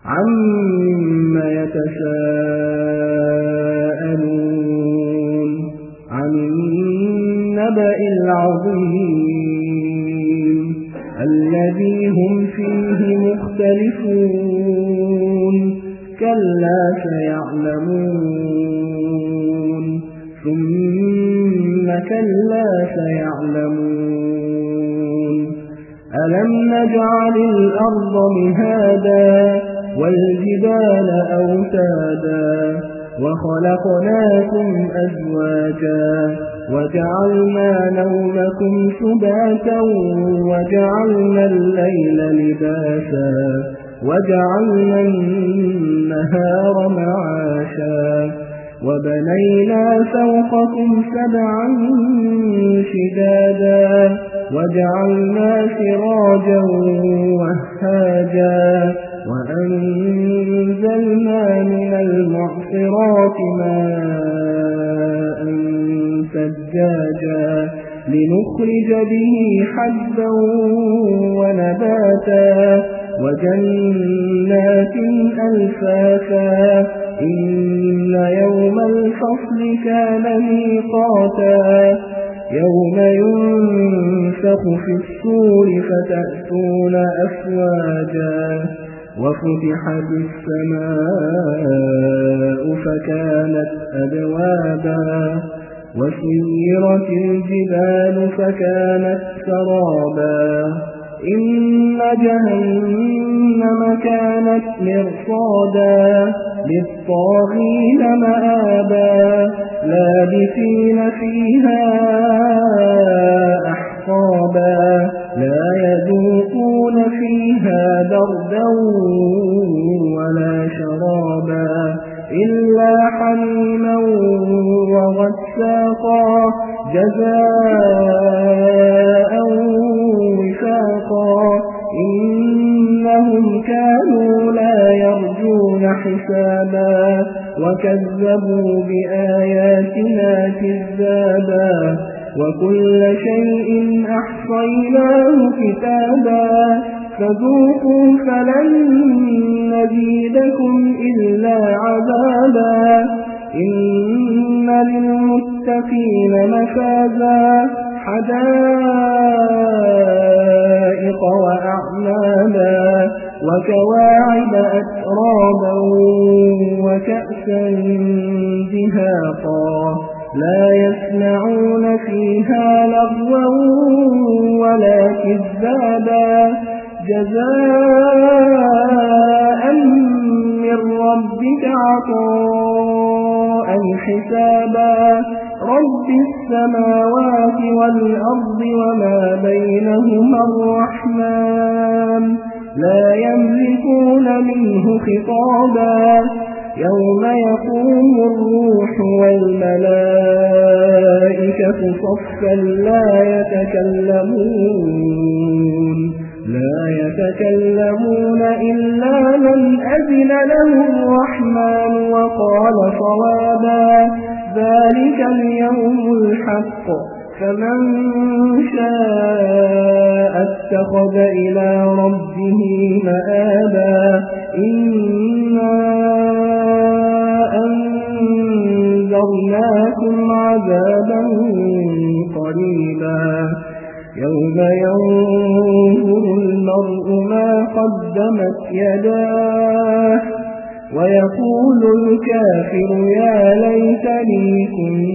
عما يتساءلون عن النبأ العظيم الذي هم فيه مختلفون كلا سيعلمون ثم كلا سيعلمون ألم نجعل الأرض مهادا والجبال أوتادا وخلقناكم أزواجا وجعلنا نومكم سباتا وجعلنا الليل لباسا وجعلنا النهار معاشا وبنينا فوقكم سبعا شدادا وجعلنا سراجا وهاجا وأنزلنا من المعصرات ماء ثجاجا لنخرج به حبا ونباتا وجنات ألفافا إن يوم الفصل كان ميقاتا يوم ينفخ في الصور فتأتون أفواجا وفتحت السماء فكانت أبوابا وسيرت الجبال فكانت سرابا إن جهنم كانت مرصادا للطاغين مآبا لابثين فيها أحقابا لا يذوقون فيها بردا ولا شرابا إلا حميما وغساقا جزاء وفاقا إنهم كانوا لا يرجون حسابا وكذبوا بآياتنا كذابا وكل شيء أحصيناه كتابا فذوقوا فلن نزيدكم إلا عذابا إن للمتقين مفازا حدائق وأعنابا وكواعب أترابا وكأسا دهاقا لا يسمعون فيها لغوا ولا كذابا جزاء من ربك عطاء حسابا رب السماوات والأرض وما بينهما الرحمن لا يملكون منه خطابا يوم يقوم الروح والملائكة صفا لا يتكلمون إلا من أذن له الرحمن وقال صوابا ذلك اليوم الحق فمن شاء اتخذ إلى ربه مآبا إنا أنذرناكم عذابا قريبا يوم ينظر المرء ما قدمت يداه ويقول الكافر يا ليتني كنت